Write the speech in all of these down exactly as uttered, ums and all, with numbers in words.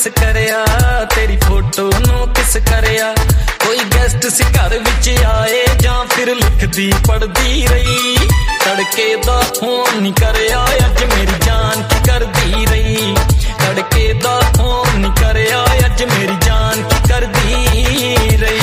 Miss करया, तेरी photo notice करया। कोई गेस्ट सी घर विच आए जां फिर लिखदी पढ़दी रही, तड़के दा फोन नहीं करया, अज मेरी जान की करदी रही। तड़के दा फोन नहीं करया, अज मेरी जान की करदी रही।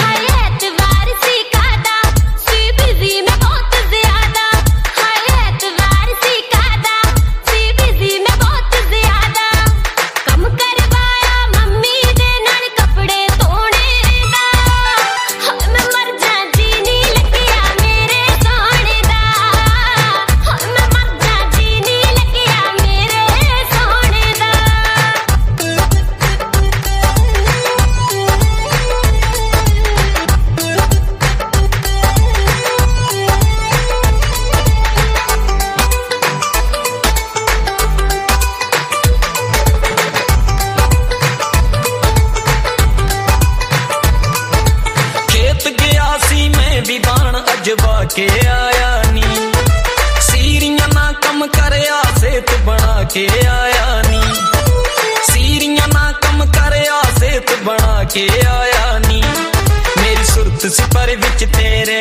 अजवा के आया नी, सीरियां ना कम करया, सेहत बना के आया नी। सीरियां ना कम करया, सेहत बना के आया नी। मेरी सुरत सिपर विच तेरे,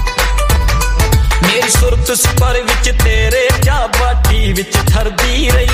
मेरी सुरत सिपर विच तेरे, जा बाटी विच ठरदी रही।